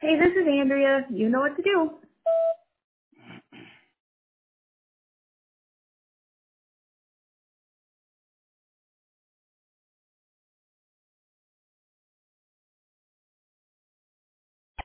Hey, this is Andrea. You know what to do.